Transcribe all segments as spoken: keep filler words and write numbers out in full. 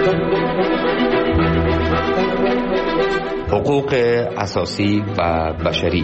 حقوق اساسی و بشری.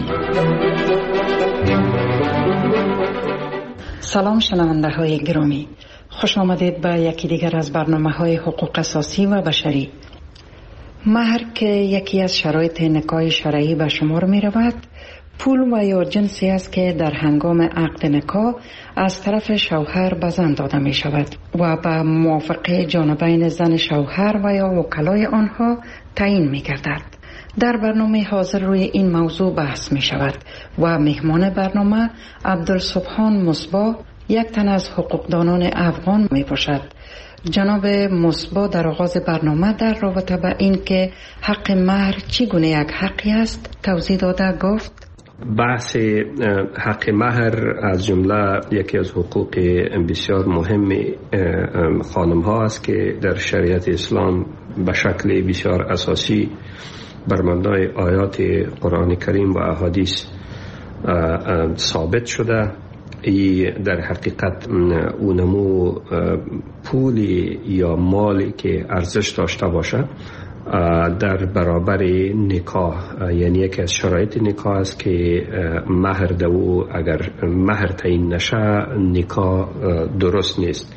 سلام شنونده های گرامی، خوش آمدید به یکی دیگر از برنامه های حقوق اساسی و بشری. مهر که یکی از شرایط نکاح شرعی به شمار می رود، پول و یا جنسی است که در هنگام عقد نکاح از طرف شوهر به زن داده می شود و به موافقه جانبین زن شوهر و یا وکلای آنها تعیین می گردد. در برنامه حاضر روی این موضوع بحث می شود و مهمان برنامه عبدالسبحان مصباح، یک تن از حقوقدانان افغان می باشد. جناب مصباح در آغاز برنامه در رابطه به این که حق مهر چگونه یک حقی است توضیح داده گفت: بحث حق مهر از جمله یکی از حقوق بسیار مهم خانم ها است که در شریعت اسلام به شکل بسیار اساسی بر مبنای آیات قرآن کریم و احادیث ثابت شده. ای در حقیقت اونمو پولی یا مالی که ارزش داشته باشه در برابر نکاح، یعنی یکی از شرایط نکاح است که مهر دو اگر مهر تعیین نشه نکاح درست نیست.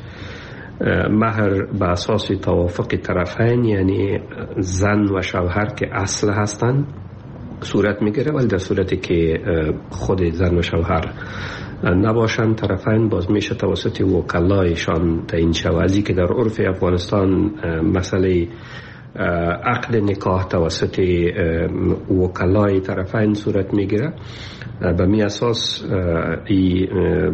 مهر به اساس توافق طرفین، یعنی زن و شوهر که اصل هستند صورت میگیره، ولی در صورتی که خود زن و شوهر نباشند طرفین باز میشه توسط وکلایشان تعیین شود. ازی که در عرف افغانستان مسئله عقد نکاح توسط وکلای طرفین صورت میگیره. به می اساس این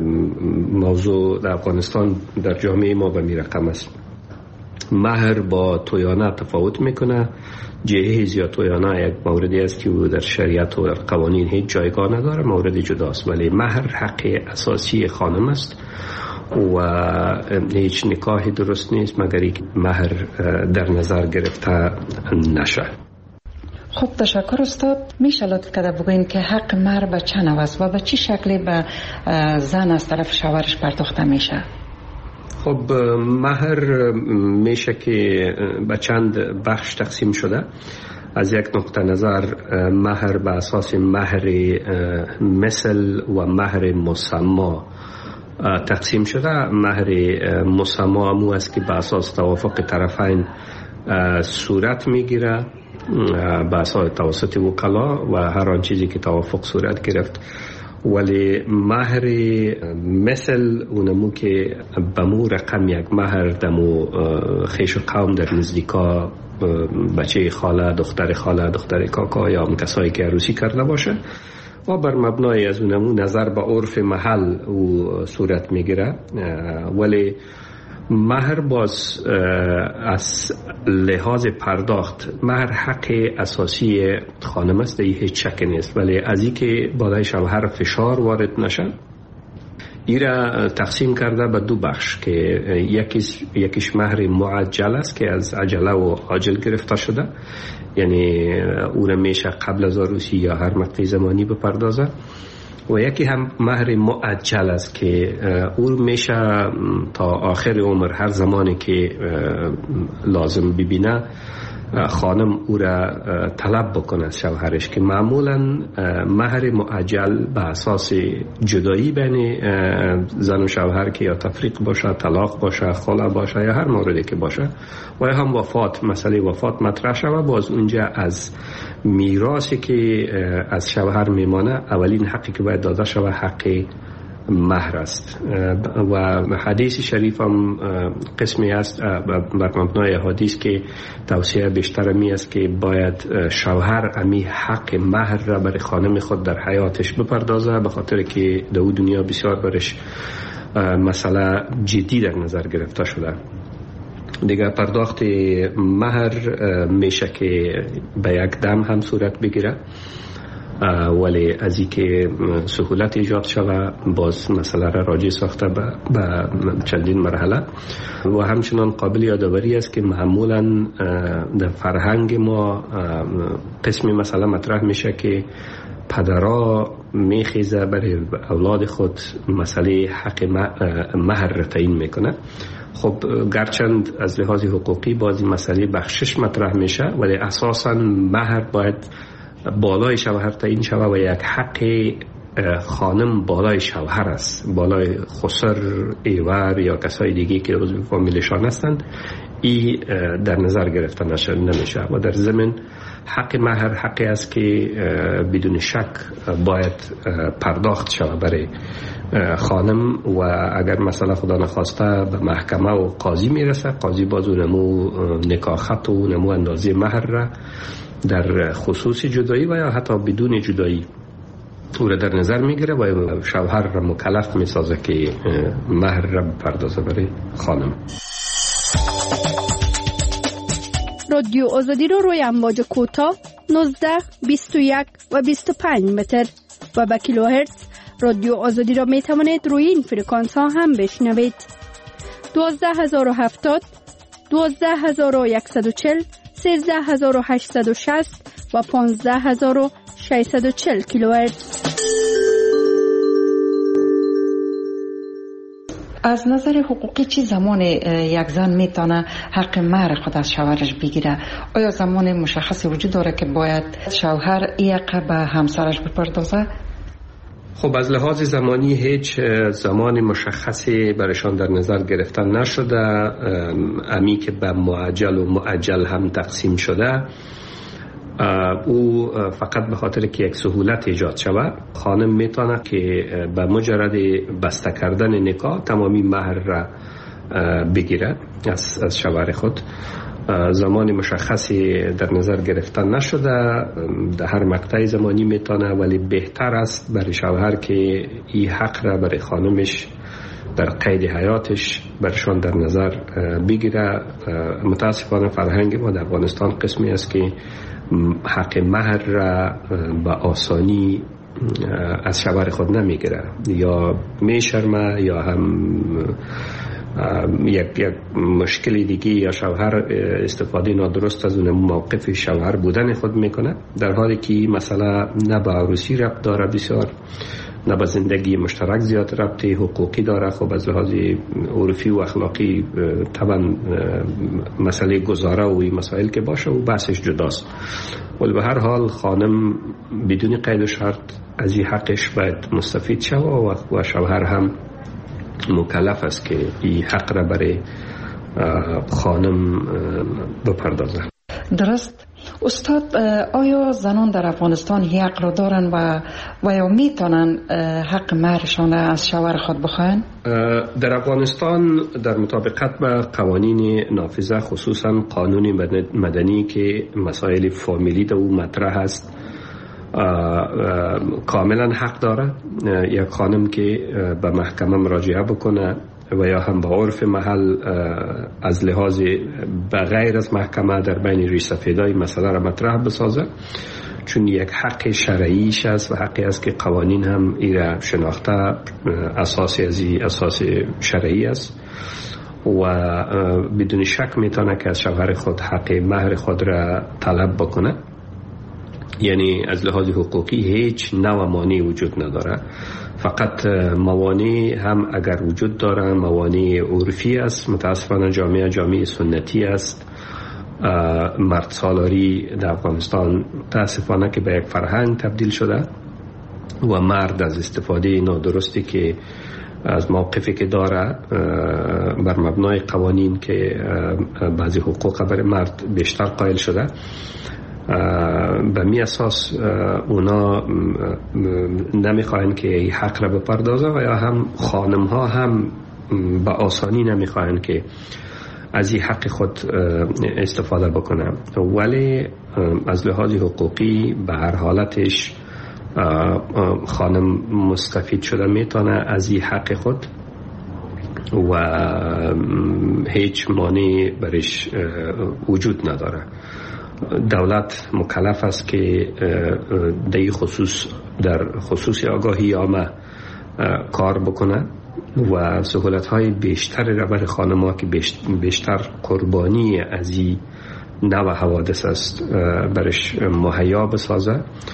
موضوع در افغانستان در جامعه ما به می رقم است. مهر با تویانه تفاوت میکنه. جهیز یا تویانه یک موردی است که در شریعت و در قوانین هیچ جایگاه نداره، مورد جداست، ولی مهر حق اساسی خانم است و هیچ نکاحی درست نیست مگر اینکه مهر در نظر گرفته نشه. خب تشکر استاد. میشه لطف کرده بگوین که حق مهر به چه نوع است و به چه شکلی به زن از طرف شوهرش پرداخته میشه؟ خب مهر میشه که به چند بخش تقسیم شده. از یک نقطه نظر مهر به اساس مهر مثل و مهر مسما تقسیم شده. مهر مسما همو است که به اساس توافق طرفین صورت میگیره به اساس توسط وکلا و هر آن چیزی که توافق صورت گرفت. ولی مهر مثل اونمو که بمو رقم یک مهر دمو خیش و قوم در نزدیکا بچه خاله، دختر خاله، دختر کاکا یا هم کسایی که عروسی کرده باشه و بر مبنای از اونمو نظر به عرف محل او صورت میگیره. ولی مهر باز از لحاظ پرداخت مهر حق اساسی خانم است، این هیچ شک نیست، ولی از این که بالای شوهر فشار وارد نشن این را تقسیم کرده به دو بخش که یکیش, یکیش مهر معجل است که از عجله و عاجل گرفته شده، یعنی او را میشه قبل از عروسی یا هر مقطع زمانی بپردازه، و یکی هم مهر مؤجل است که او میشه تا آخر عمر هر زمانی که لازم ببینه خانم او را طلب بکنه از شوهرش، که معمولا مهر مؤجل به اساس جدایی بین زن و شوهر که یا تفریق باشه، طلاق باشه، خلع باشه یا هر موردی که باشه و یا هم وفات، مسئله وفات مطرح شود، باز اونجا از میراثی که از شوهر میمانه اولین حقی که باید داده شود حق مهر است. و حدیث شریف هم قسمی است بر مبنای حدیث که توصیه بیشتر می است که باید شوهر امی حق مهر را برای خانم خود در حیاتش بپردازه، به خاطر که دو دنیا بسیار برش مسئله جدی در نظر گرفته شده. دیگه پرداخت مهر میشه که به یک دم هم صورت بگیره، ولی از این که سهولت ایجاد شود باز مسئله را راجع ساخته به چندین مرحله. و همچنان قابل یادآوری است که معمولا در فرهنگ ما قسمی مسئله مطرح میشه که پدرها میخیزه برای اولاد خود مسئله حق مهر را تعیین میکنه خب گرچند از لحاظ حقوقی بازی مسئله بخشش مطرح میشه، ولی اساساً مهر باید بالای شوهر تعیین شود و یک حق خانم بالای شوهر است، بالای خسر، ایور یا کسای دیگه که عضو فامیلشان هستند. این در نظر گرفته نمیشه و در ضمن حق مهر حقی است که بدون شک باید پرداخت شود برای خانم و اگر مثلا خدا نخواسته به محکمه و قاضی میرسه، قاضی باز نمو نکاح خط و نمو اندازه مهر را در خصوص جدایی و یا حتی بدون جدایی او را در نظر میگیره و شوهر را مکلف میسازه که مهر را پردازه برای خانم. رادیو آزادی رو روی امواج کوتاه نوزده، بیست و یک و بیست و پنج متر و با کیلوهرتز رادیو آزادی را می توانید روی این فرکانس ها هم بشنوید. دوازده هزار و هفتاد، دوازده هزار و صد و چهل، سیزده هزار و هشتصد و شصت و پانزده هزار و ششصد و چهل کیلوهرتز. از نظر حقوقی چی زمان یک زن میتونه حق مهر خود از شوهرش بگیره؟ آیا زمان مشخصی وجود داره که باید شوهر این حق به همسرش بپردازه؟ خب از لحاظ زمانی هیچ زمان مشخصی برایشان در نظر گرفتن نشده. امی که به معجل و مؤجل هم تقسیم شده، او فقط به خاطر که یک سهولت ایجاد شود، خانم میتونه که به مجرد بسته کردن نکاح تمامی مهر را بگیره از از شوهر خود. زمان مشخصی در نظر گرفتن نشده، در هر مقطع زمانی میتونه، ولی بهتر است برای شوهر که این حق را برای خانمش در قید حیاتش برشان در نظر بگیره. متاسفانه فرهنگ ما در افغانستان قسمی است که حق مهر را به آسانی از شوهر خود نمیگیره، یا میشرمه یا هم یک یک مشکلی دیگه، یا شوهر استفاده نادرست از اون موقف شوهر بودن خود میکنه، در حالی که مثلا نه به عروسی ربط داره بسیار، نه به زندگی مشترک زیاد ربط حقوقی داره. خب از لحاظ عرفی و اخلاقی طبعا مسئله گذاره و این مسائل که باشه و بحثش جداست، ولی به هر حال خانم بدون قید و شرط از این حقش باید مستفید شود و شوهر هم مکلف است که این حق را برای خانم بپردازه. درست. استاد، آیا زنان در افغانستان حق را دارن و و یا میتونن حق مهرشان از شوهر خود بخواهن؟ در افغانستان در مطابقت با قوانین نافذه، خصوصا قانون مدنی که مسائل فامیلی در او مطرح است، کاملا حق داره یک خانم که به محکمه مراجعه بکنه و یا هم با عرف محل از لحاظ بغیر از محکمه در بین ریش سفیدای مسئله را مطرح بسازه، چون یک حق شرعیش است و حقی است که قوانین هم ایره شناخته اساسی از اساس شرعی است و بدون شک میتونه که از شوهر خود حق مهر خود را طلب بکنه. یعنی از لحاظ حقوقی هیچ نوع مانعی وجود نداره، فقط موانع هم اگر وجود داره موانع عرفی است. متاسفانه جامعه جامعه سنتی است. مرد سالاری در افغانستان متاسفانه که به یک فرهنگ تبدیل شده و مرد از استفاده نادرستی که از موقفی که داره بر مبنای قوانین که بعضی حقوق برای مرد بیشتر قائل شده، به می اساس اونا نمیخواین که حق را بپردازه و یا هم خانم ها هم به آسانی نمیخواین که از این حق خود استفاده بکنه، ولی از لحاظ حقوقی به هر حالتش خانم مستفید شده میتونه از این حق خود و هیچ مانع برش وجود نداره. دولت مکلف است که در خصوص در خصوص آگاهی عامه کار بکنه و سهولت‌های بیشتر را برای خانم‌ها که بیشتر قربانی از این نوع حوادث است برش مهیا بسازه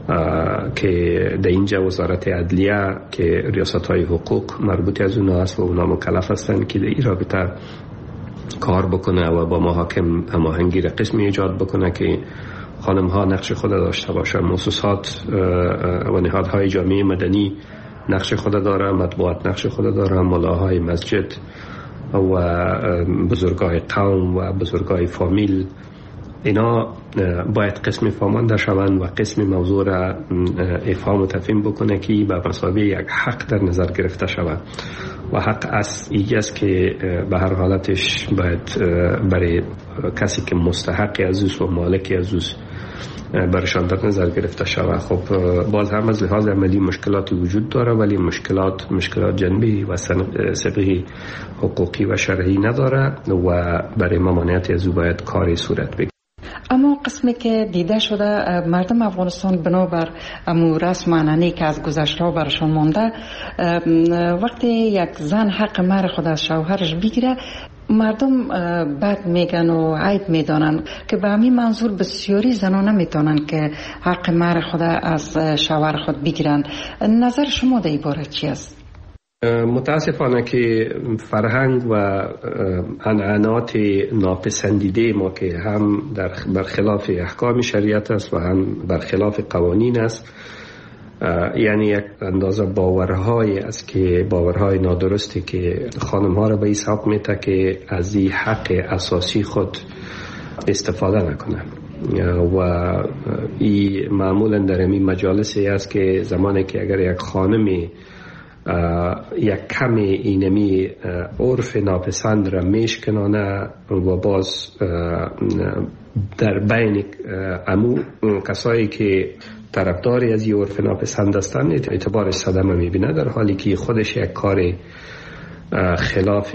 که در اینجا وزارت عدلیه که ریاست های حقوق مربوط از اونا است و اونا مکلف هستند که در این رابطه کار بکنه و با محاکم هماهنگی را قسمی ایجاد بکنه که خانم ها نقش خود داشته باشه. مؤسسات و نهادهای جامعه مدنی نقش خود داره، مطبوعات نقش خود داره، ملاهای مسجد و بزرگای قوم و بزرگای فامیل، اینا باید قسم فهمانده شوند و قسم موضوع را افهام و تفهیم بکنه که به مثابه یک حق در نظر گرفته شود و حق از ایجا است که به هر حالتش باید برای کسی که مستحق ازوست و مالک ازوست برشان در نظر گرفته شود. خب باز هم از لحاظ عملی مشکلاتی وجود داره، ولی مشکلات مشکلات جنبی و سبقی حقوقی و شرعی نداره و برای ممانعت از او باید کاری صورت بگیرد. اما قسمی که دیده شده مردم افغانستان بنابر امو رسم عنعنه‌ای که از گذشته برشان مانده، وقتی یک زن حق مهر خود از شوهرش بگیره مردم بد میگن و عیب میدانن که به همین منظور بسیاری زنان نمیتونن که حق مهر خود از شوهر خود بگیرن. نظر شما در این باره چی است؟ متاسفانه که فرهنگ و عنعنات ناپسندیده ما که هم در برخلاف احکام شریعت است و هم برخلاف قوانین است، یعنی یک اندازه باورهای است که باورهای نادرستی که خانم ها را به این سبب میته که از این حق اساسی خود استفاده نکنن و این معمولا در این مجالسی است که زمانی که اگر یک خانمی یک کم اینمی عرف ناپسند را میشکنانه و باز در بین امو کسایی که طرفداری از این عرف ناپسند هستند اعتبار صدمه میبینه، در حالی که خودش یک کار خلاف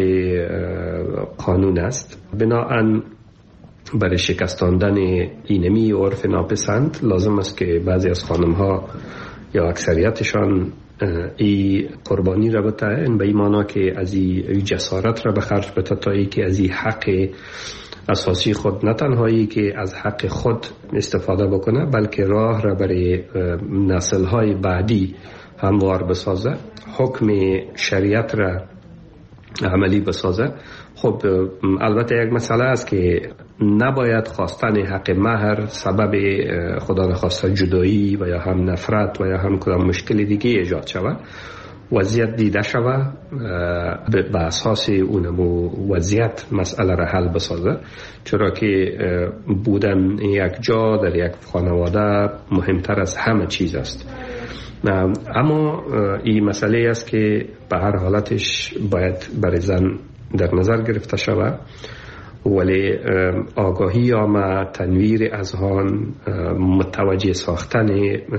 قانون است. بناهن برای شکستاندن اینمی عرف ناپسند لازم است که بعضی از خانم ها یا اکثریتشان ای قربانی را بتاین، به این معنا که از این جسارت را به خرج بده تا ای که از این حق اساسی خود نه تنهایی که از حق خود استفاده بکنه بلکه راه را برای نسل‌های بعدی هموار بسازه، حکم شریعت را عملی بسازه. خب البته یک مسئله است که نباید خواستن حق مهر سبب خدا نخواسته جدایی و یا هم نفرت و یا هم کدام مشکل دیگه ایجاد شود. وضعیت دیده شود به اساس اونمو وضعیت مسئله را حل بسازه، چرا که بودن یک جا در یک خانواده مهمتر از همه چیز است. اما این مسئله است که به هر حالتش باید برای زن در نظر گرفته شود، ولی آگاهی آما تنویر اذهان متوجه ساختن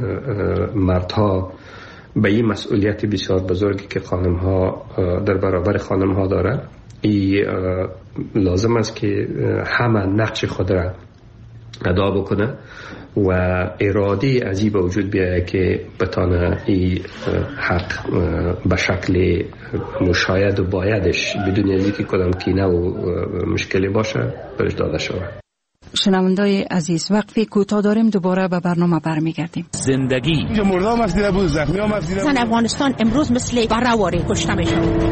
مردها به این مسئولیت بسیار بزرگی که خانم ها در برابر خانم ها داره، این لازم است که همه نقش خود را ادا بکنه و اراده از این به وجود بیاید که بتانه این حق به شکل مشاید و بایدش بدون از اینکه کدام کینه و مشکلی باشه برش داده شود. شنوندای عزیز، وقفی کوتاه داریم، دوباره به برنامه برمیگردیم. زندگی مردم مفدیده بود، زخمی ها مفدیده بود. زن افغانستان امروز مثل برهواری کشته میشه.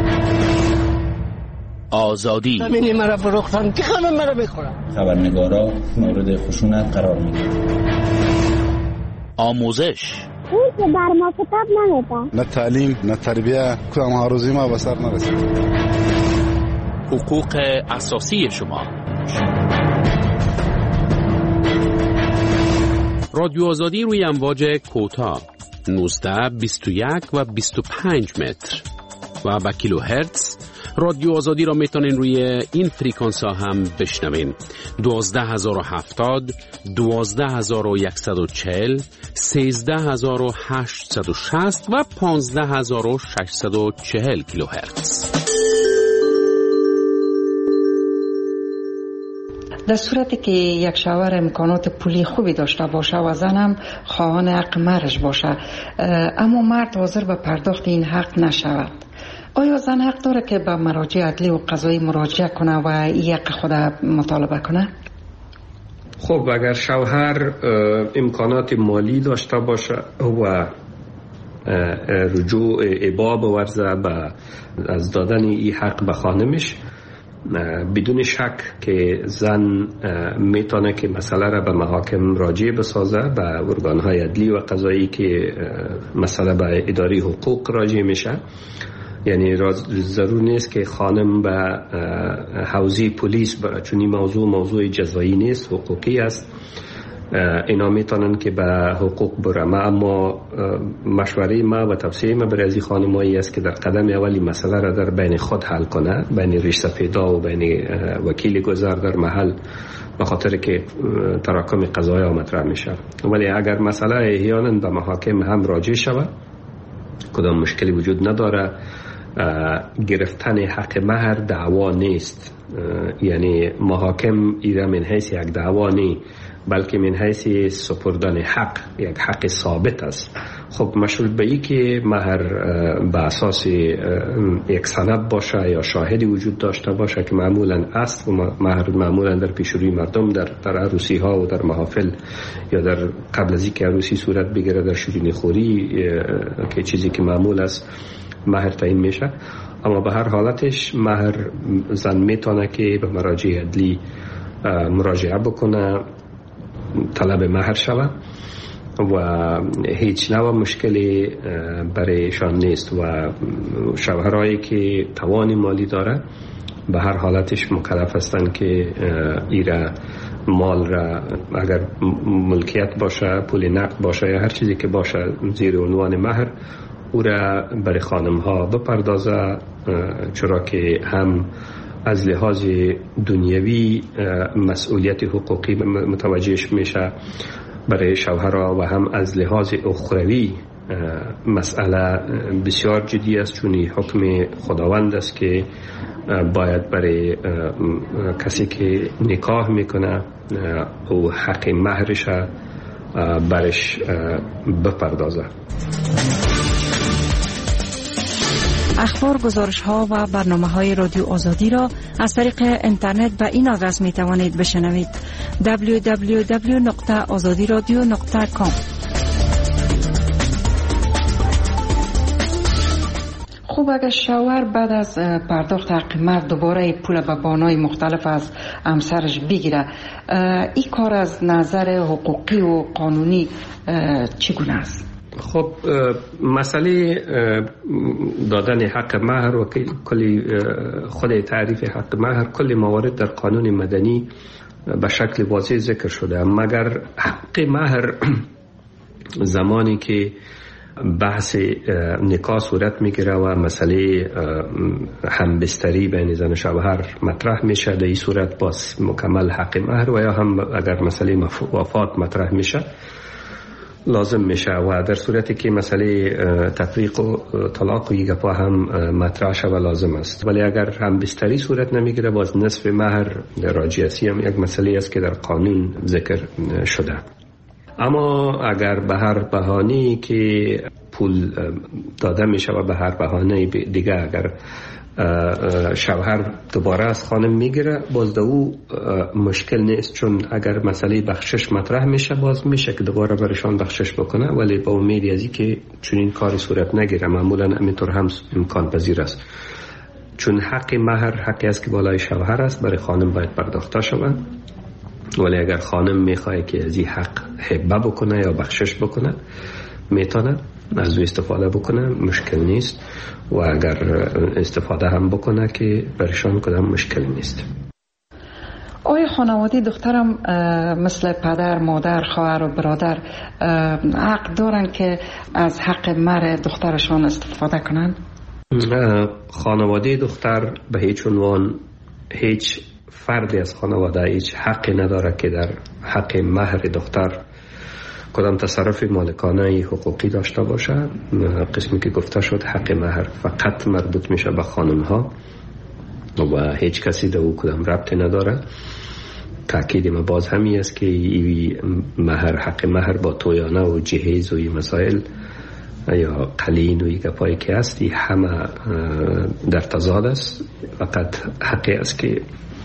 آزادی زمینی مرا فروختن که خانم مرا بخورن. خبرنگارا مورد خشونت قرار میگیرن. آموزش اون که بر ما کتاب نمیده، نه تعلیم نه تربیه، کدام ها روزی ما به سر نرسید. حقوق اساسی شما. رادیو آزادی روی امواج کوتاه نوزده بیست و یک و بیست و پنج متر و با کیلو هرتز. رادیو آزادی را میتونین روی این فریکانس ها هم بشنوین: دوازده هزار و هفتاد، دوازده هزار و صد و چهل، سیزده هزار و هشتصد و شصت و پانزده هزار و ششصد و چهل کیلو هرتز. در صورتی که یک شوهر امکانات پولی خوبی داشته باشه و زن هم خواهان حق مهرش باشه، اما مرد حاضر به پرداخت این حق نشود، آیا زن حق داره که به مراجع عدلی و قضایی مراجعه کنه و این حق خود مطالبه کنه؟ خب اگر شوهر امکانات مالی داشته باشه و رجوع ابا بورزه به از دادن این حق به خانمش، بدون شک که زن میتونه که مسئله را به محاکم راجع بسازه، به ارگانهای عدلی و قضایی که مسئله به اداره حقوق راجع میشه. یعنی ضرور نیست که خانم به حوزه پلیس بره، چون این موضوع موضوع جزایی نیست، حقوقی است. اینا میتونن که به حقوق برم، اما مشوره ما و توصیه ما برای از خانمایی است که در قدم اولی مسئله را در بین خود حل کنه، بین ریش سفیدا و بین وکیل گذر در محل، به خاطر که تراکم قضایا مطرح میشه. ولی اگر مسئله احیانا به محاکم هم راجع شود، کدام مشکلی وجود نداره. گرفتن حق مهر دعوا نیست، یعنی محاکم ایره من حیث یک دعوا نیست، بلکه من حیث سپردن حق، یک حق ثابت است. خب مشروط به ای که مهر به اساس یک سند باشه یا شاهدی وجود داشته باشه که معمولا است، و مهر معمولا در پیشروی مردم در در عروسی ها و در محافل یا در قبل از اینکه عروسی صورت بگیره در شیرینی خوری که چیزی که معمول است مهر تعیین میشه. اما به هر حالتش مهر زن میتونه که به مراجع عدلی مراجعه بکنه، طلب مهر شود و هیچ نوع مشکلی برایشان نیست. و شوهرایی که توان مالی داره به هر حالتش مکلف هستند که ایره مال را، اگر ملکیت باشه، پول نقد باشه یا هر چیزی که باشه زیر عنوان مهر، او را برای خانم ها بپردازه، چرا که هم از لحاظ دنیوی مسئولیت حقوقی متوجهش میشه برای شوهرها، و هم از لحاظ اخروی مسئله بسیار جدی است، چون حکم خداوند است که باید برای کسی که نکاح میکنه او حق مهرش برش بپردازه. اخبار، گزارش ها و برنامه های رادیو آزادی را از طریق اینترنت به این آدرس می توانید بشنوید: دبلیو دبلیو دبلیو دات آزادی رادیو دات کام. خوب، اگر شوهر بعد از پرداخت حق مهر دوباره پول به بانای مختلف از همسرش بگیره، این کار از نظر حقوقی و قانونی چگونه است؟ خب مسئله دادن حق مهر و کلی خود تعریف حق مهر، کل موارد در قانون مدنی به شکل واضح ذکر شده، مگر حق مهر زمانی که بحث نکاح صورت میگیره و مسئله همبستری بین زن و شوهر مطرح میشه، در این صورت باز مکمل حق مهر، و یا هم اگر مسئله وفات مطرح میشه لازم میشه، و در صورتی که مسئله تفریق و طلاق و یگپا هم مطرح شود لازم است. ولی اگر هم بستری صورت نمیگیره، باز نصف مهر راجعیتی هم یک مسئله است که در قانون ذکر شده. اما اگر به هر بهانه‌ای که پول داده میشه و به هر بهانه دیگه اگر شوهر دوباره از خانم میگیره، باز دو او مشکل نیست، چون اگر مسئله بخشش مطرح میشه باز میشه که دوباره برشان بخشش بکنه، ولی با امید از اینکه چون این کاری صورت نگیره، معمولا همینطور هم امکان پذیر است، چون حق مهر حقی است که بالای شوهر است، برای خانم باید پرداخته شود. ولی اگر خانم میخواه که از این حق هبه بکنه یا بخشش بکنه، میتونه از او استفاده بکنه، مشکل نیست، و اگر استفاده هم بکنه که برشان کدام مشکل نیست. آیا خانواده دخترم مثل پدر، مادر، خواهر و برادر حق دارن که از حق مهر دخترشان استفاده کنن؟ خانواده دختر به هیچ عنوان، هیچ فردی از خانواده هیچ حقی نداره که در حق مهر دختر کدام تصرف مالکانه حقوقی داشته باشه. قسمی که گفته شد حق مهر فقط مربوط میشه به خانم ها و هیچ کسی در او کدام ربطی نداره. تأکید ما باز همی است که ای مهر، حق مهر با تویانه و جهیز و مسائل یا قلین و گپایی که است، همه در تضاد است. فقط حقی است که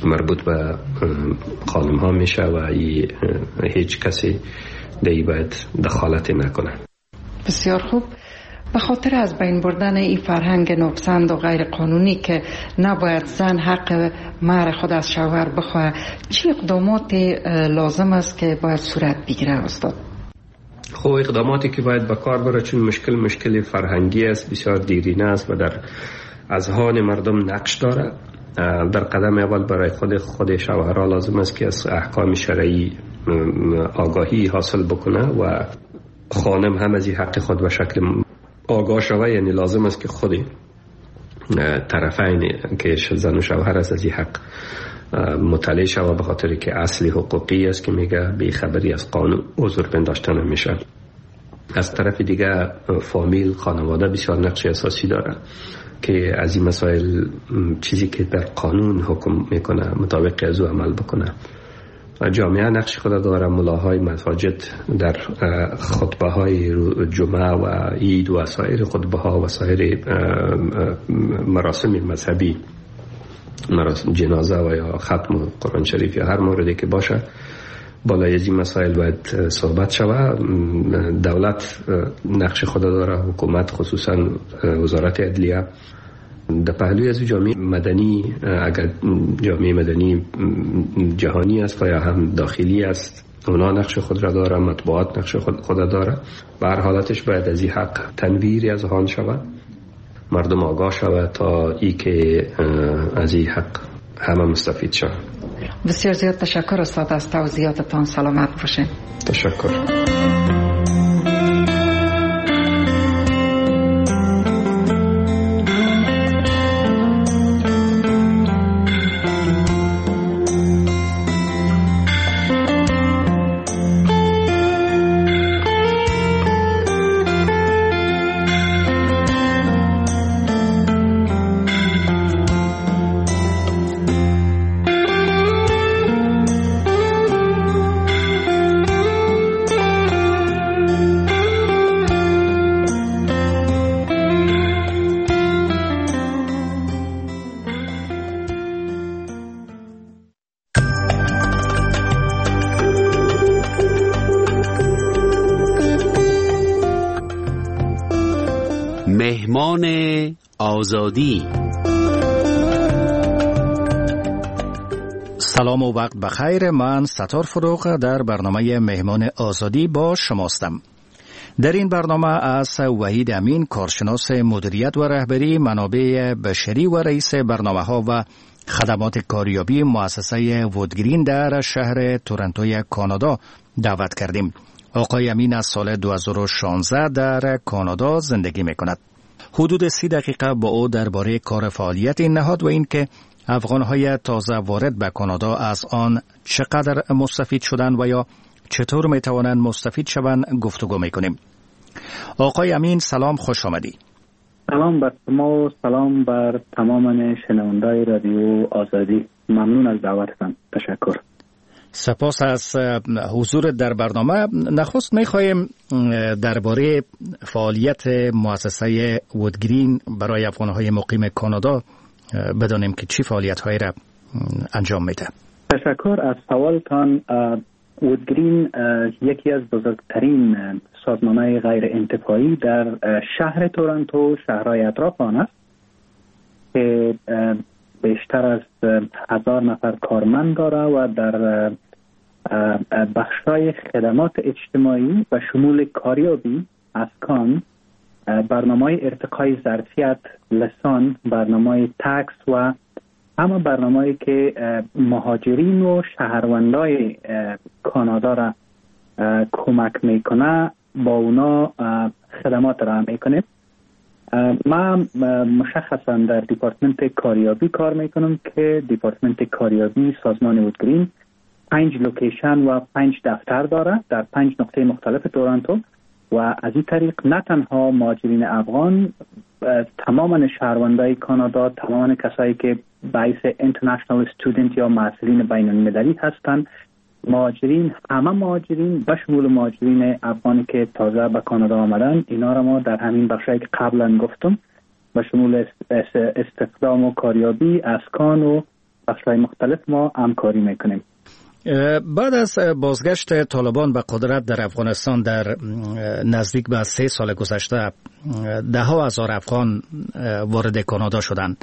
مربوط به خانم ها میشه و هیچ کسی دیگه باید دخالت نکنه. بسیار خوب. به خاطر از بین بردن این فرهنگ ناپسند و غیر قانونی که نباید زن حق مهر خود از شوهر بخواه، چه اقدامات لازم است که باید صورت بگیره استاد؟ خب اقداماتی که باید به کار بره، چون مشکل مشکل فرهنگی است، بسیار دیرینه است و در اذهان مردم نقش داره. در قدم اول برای خود خود شوهرها لازم است که از احکام شرعی آگاهی حاصل بکنه و خانم هم از این حق خود به شکل آگاه شوه. یعنی لازم است که خود طرفین که زن و شوهر است از این حق مطلع شوه، به خاطر که اصلی حقوقی است که میگه بی خبری از قانون عذر پنداشته نمیشه. از طرف دیگه فامیل، خانواده بسیار نقش اساسی داره که از این مسائل چیزی که در قانون حکم میکنه مطابق از او عمل بکنه. جامعه نقش خود داره. ملاهای مساجد در خطبه های جمعه و عید و سایر خطبه ها و سایر مراسم مذهبی، مراسم جنازه و یا ختم قرآن شریف یا هر موردی که باشه، بالای از این مسائل باید صحبت شود. دولت نقش خود داره، حکومت خصوصا وزارت عدلیه. در پهلوی از جامعه مدنی، اگر جامعه مدنی جهانی است و یا هم داخلی است، اونا نقش خود را داره، مطبوعات نقش خود, خود داره. به هر حالتش باید از این حق تنویری از آن شود، مردم آگاه شود تا ای که از این حق همه مستفید شود. بسیار زیاد تشکر استاد از توضیحاتتان. سلامت باشین. تشکر. مهمان آزادی. سلام و وقت بخیر. من ستار فروغ در برنامه مهمان آزادی با شماستم. در این برنامه از وحید امین، کارشناس مدیریت و رهبری منابع بشری و رئیس برنامه ها و خدمات کاریابی مؤسسه وودگرین در شهر تورنتوی کانادا دعوت کردیم. آقای امین از سال دو هزار و شانزده در کانادا زندگی می کند. حدود سی دقیقه با او درباره کار فعالیت این نهاد و اینکه افغان‌های تازه وارد به کانادا از آن چقدر مستفید شدند و یا چطور می توانند مستفید شوند گفتگو می کنیم. آقای امین سلام، خوش آمدی. سلام بر شما و سلام بر تمام شنوندگان رادیو آزادی. ممنون از دعوتتان. تشکر. سپاس از حضور در برنامه. نخست می‌خوایم درباره فعالیت مؤسسه وودگرین برای افغان‌های مقیم کانادا بدانیم که چی فعالیت‌هایی را انجام میده. تشکر از سوالتان. وودگرین یکی از بزرگترین سازمان‌های غیر انتفاعی در شهر تورنتو، شهرهای اطراف آن است که بیشتر از هزار نفر کارمند داره و در بخش‌های خدمات اجتماعی و شمول کاریابی، اسکان، برنامه‌های ارتقای ظرفیت، لسان، برنامه‌های تکس و همه برنامه‌ای که مهاجرین و شهروندای کانادا را کمک میکنه با اونا خدمات را میکنه. من مشخصا در دیپارتمنت کاریابی کار میکنم که دیپارتمنت کاریابی سازمان وودگرین پنج لوکیشن و پنج دفتر داره در پنج نقطه مختلف تورنتو و از این طریق نه تنها مهاجرین افغان، تماما شهروندای کانادا، تماما کسایی که باعث اینترنشنال استودنت یا محصلین بین المللی هستند، مهاجرین، همه مهاجرین به شمول مهاجرین افغانی که تازه به کانادا آمدن، اینا را ما در همین بخشایی که قبلا گفتم به شمول استخدام و کاریابی، اسکان و بخش‌های مختلف ما همکاری میکنیم. بعد از بازگشت طالبان به قدرت در افغانستان در نزدیک به سه سال گذشته ده ها هزار افغان وارد کانادا شدند.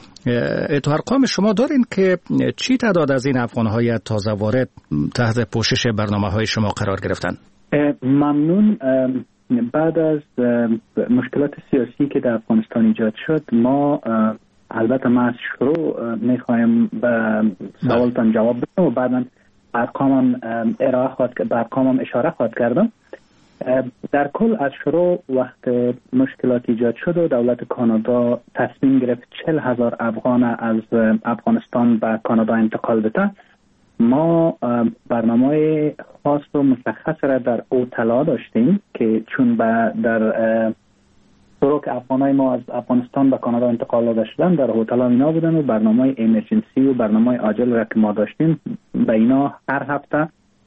اطلاع ارقام شما دارین که چی تعداد از این افغان‌های تازه وارد تحت پوشش برنامه‌های شما قرار گرفتن؟ ممنون. بعد از مشکلات سیاسی که در افغانستان ایجاد شد، ما البته ما از شروع میخوایم به سوالتان جواب بدم و بعدا ارقامم ارائه خواهد به ارقامم اشاره خواهد کردم. در کل از شروع وقت مشکلات ایجاد شد و دولت کانادا تصمیم گرفت چهل هزار افغان از افغانستان به کانادا انتقال بده، ما برنامه خاص و مشخص را در اوتلا داشتیم که چون در شروع که افغانای ما از افغانستان به کانادا انتقال داده شدن در هتل اینا بودن و برنامه ایمرجنسی و برنامه عاجل را که ما داشتیم به اینا هر هفته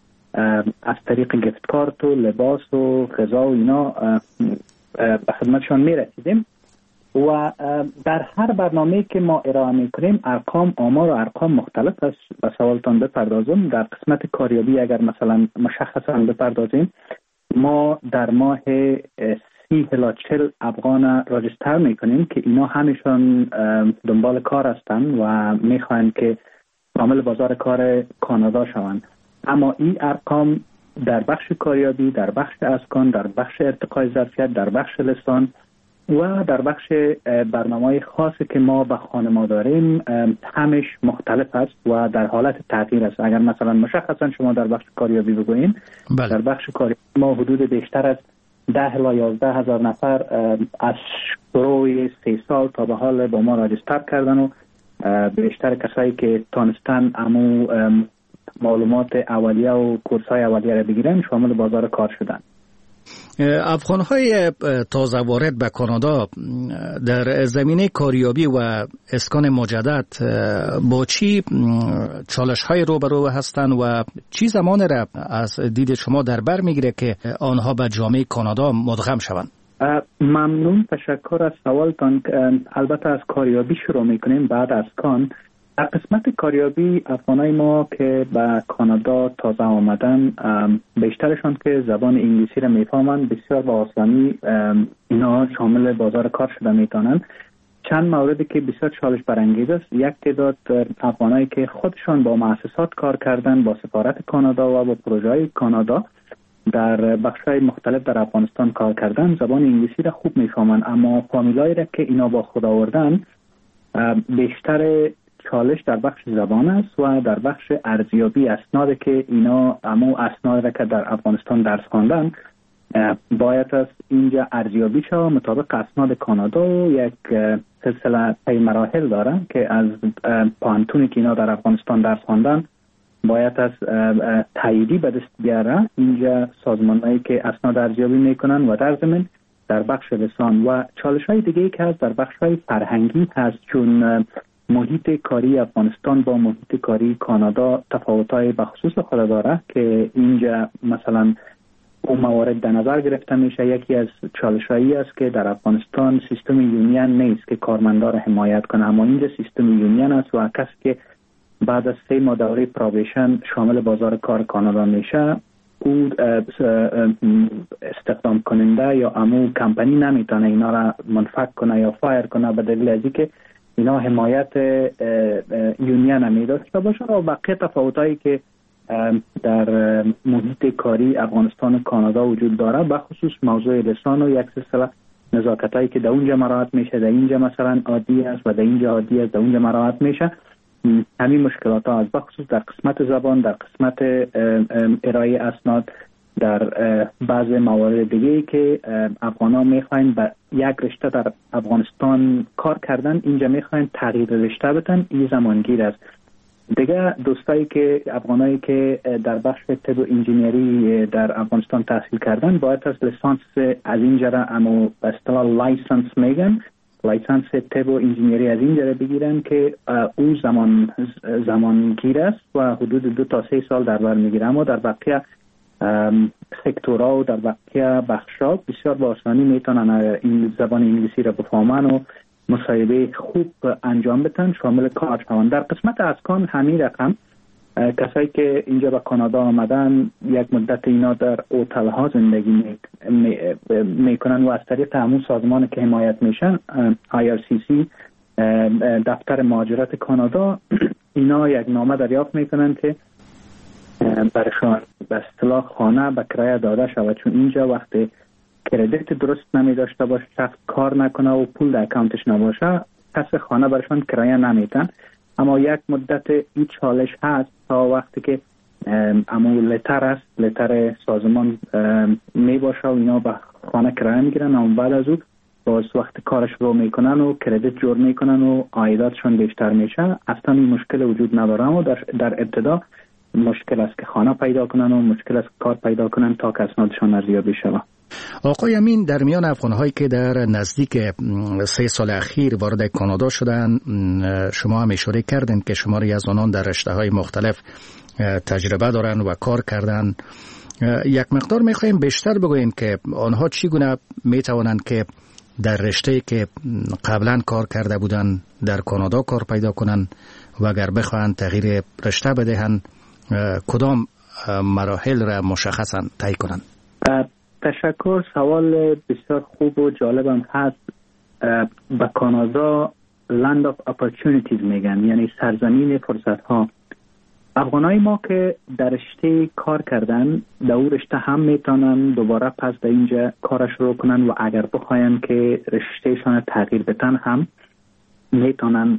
از طریق گفت کارت و لباس و غذا و اینا به خدمتشان می رسیدیم و در هر برنامه که ما ارائه می کنیم ارقام آمار و ارقام مختلف است. به سوالتان بپردازم. در قسمت کاریابی اگر مثلا مشخصا بپردازیم، ما در ماه سی الی چهل افغان راجستر میکنیم که اینا همیشون دنبال کار هستن و میخواین که عامل بازار کار کانادا شوند. اما این ارقام در بخش کاریابی، در بخش اسکان، در بخش ارتقای ظرفیت، در بخش لسان و در بخش برنامه خاصی که ما به خانما داریم همش مختلف است و در حالت تغییر است. اگر مثلا مشخصا شما در بخش کاریابی بگوییم، بله. در بخش کاریابی ما حدود بیشتر از ده الی یازده هزار نفر از شروع سه سال تا به حال با ما راجستر کردن و بیشتر کسایی که تانستن امو معلومات اولیه و کورس‌های اولیه را بگیرن شامل بازار کار شدن. افغان‌های تازه وارد به کانادا در زمینه کاریابی و اسکان مجدد با چی چالش‌های روبرو هستند و چی زمان را از دید شما در بر میگیره که آنها به جامعه کانادا مدغم شوند؟ ممنون، تشکر از سوالتان. البته از کاریابی شروع میکنیم بعد از کان. در قسمت کاریابی افغانای ما که به کانادا تازه آمدن بیشترشان که زبان انگلیسی را میفهمند بسیار با آسانی اینا شامل بازار کار شده میتونن. چند موردی که بسیار چالش برانگیز است، یک تعداد افغانایی که خودشان با مؤسسات کار کردن، با سفارت کانادا و با پروژه‌های کانادا در بخش‌های مختلف در افغانستان کار کردن، زبان انگلیسی را خوب میفهمند، اما فامیلایی را که اینا با خود آوردن بیشتر چالش در بخش زبان است و در بخش ارزیابی اسناد که اینا امو اسناد را که در افغانستان درس خواندن باید از اینجا ارزیابی شود مطابق اسناد کانادا و یک سلسله طی مراحل داره که از پانتونی که اینا در افغانستان درس خواندن باید از تاییدی به دست بیاره. اینجا سازمانایی که اسناد ارزیابی میکنن و در ضمن در بخش لسان و چالش های دیگه که هست در بخش های فرهنگی هست، چون محیط کاری افغانستان با محیط کاری کانادا تفاوت‌های بخصوص خود داره که اینجا مثلا اون موارد در نظر گرفته میشه. یکی از چالش‌هایی است که در افغانستان سیستم یونین نیست که کارمندا را حمایت کنه، اما اینجا سیستم یونین است و کسی که بعد از سه ماه دوره پروبیشن شامل بازار کار کانادا میشه او استخدام کننده یا امو کمپانی نمیتونه اینا را منفک کنه یا فایر کنه به دلیل از اینکه اینا حمایت یونین می داشته باشه. و بقیه تفاوتایی که در محیط کاری افغانستان و کانادا وجود داره به خصوص موضوع لسان و یک سلسله نزاکتایی که در اونجا مراعات میشه، در اینجا مثلا عادی است و در اینجا عادی است، در اونجا مراعات میشه. همین مشکلات ها از بخصوص در قسمت زبان، در قسمت ارائه اسناد، در بعض موارد دیگه که افغانا میخواین به یک رشته در افغانستان کار کردن اینجا میخواین تغییر رشته بدن، این زمانگیر است. دیگه دوستایی که افغانایی که در بخش طب و انجینیری در افغانستان تحصیل کردن باید از لیسانس از اینجا را اما به اصطلاح لایسنس میگن، لایسنس طب و انجینیری از اینجا را بگیرن که او زمان زمانگیر است و حدود دو تا سه سال در بر میگیره. اما در بقیه سکتورها و در بقیه بخشا بسیار با آسانی میتونن این زبان انگلیسی را بفهمن و مصاحبه خوب انجام بدن، شامل کار شوند. در قسمت اسکان همین رقم کسایی که اینجا به کانادا آمدن یک مدت اینا در هتل ها زندگی میکنن می و از طریق همون سازمان که حمایت میشن آی آر سی سی دفتر مهاجرت کانادا اینا یک نامه دریافت میکنن که برشان به اصطلاح خانه به کرایه داده شود، چون اینجا وقتی کردیت درست نمی داشته باشه، شخص کار نکنه و پول در اکانتش نباشه، کس خانه برشان کرایه نمیتن. اما یک مدت این چالش هست تا وقتی که اما لتر است، لتر سازمان می باشه و اینا به خانه کرایه میگیرن، اما بعد از او باز وقت کارش رو میکنن و کردیت جور میکنن و عایداتشون بیشتر میشه. اصلا این مشکل وجود نداره، اما در, در ابتدا مشکل است که خانه پیدا کنن و مشکل است کار پیدا کنن تا که اسنادشون ارزیابی شود. آقای امین، در میان افغان‌هایی که در نزدیک سه سال اخیر وارد کانادا شدن، شما هم اشاره کردین که شماری از آنان در رشته‌های مختلف تجربه دارن و کار کردن. یک مقدار می‌خوایم بیشتر بگوین که آنها چگونه می‌توانند که در رشته‌ای که قبلا کار کرده بودن در کانادا کار پیدا کنن و اگر بخواهند تغییر رشته بدهند کدام مراحل را مشخصاً طی کنند؟ تشکر. سوال بسیار خوب و جالبم هست. به کانادا land of opportunities میگن، یعنی سرزمین فرصت ها. افغانای ما که در رشته کار کردن در اون رشته هم میتونن دوباره پس در اینجا کارش رو کنن و اگر بخواین که رشتهشان تغییر بتن هم میتونن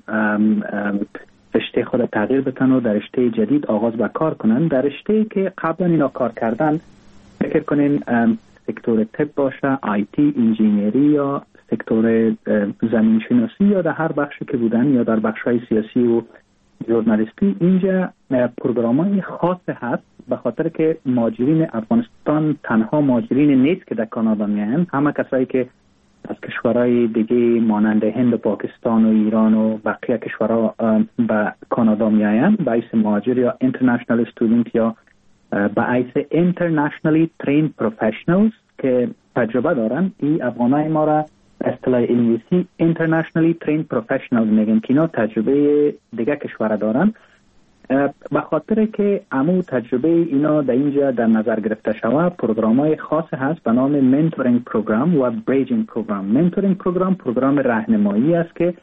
رشته خود تغییر بتن و در رشته جدید آغاز به کار کنن. در رشته که قبلا اینا کار کردن فکر کنین سکتور طب باشه، آی تی، انجینیری یا سکتور زمین شناسی یا در هر بخشی که بودن یا در بخش‌های سیاسی و ژورنالیستی، اینجا پروگرام‌های خاص هست به خاطر که مهاجرین افغانستان تنها مهاجرین نیست که در کانادا میان، همه کسایی که از کشورهای دیگه مانند هند و پاکستان و ایران و بقیه کشورها به کانادا میآیند به حیث مهاجر یا اینترنشنال استودنت یا به حیث internationally trained professionals که تجربه دارن. این افغانای ما را اصطلاح انگلیسی internationally trained professionals میگن که اینا تجربه دیگه کشور دارن. به خاطر که امو تجربه اینا در اینجا در نظر گرفته شود، پروگرام‌های خاص هست به نام منتورینگ پروگرام و بریجینگ پروگرام. منتورینگ پروگرام پروگرام راهنمایی است که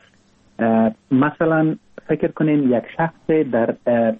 مثلا فکر کنین یک شخص در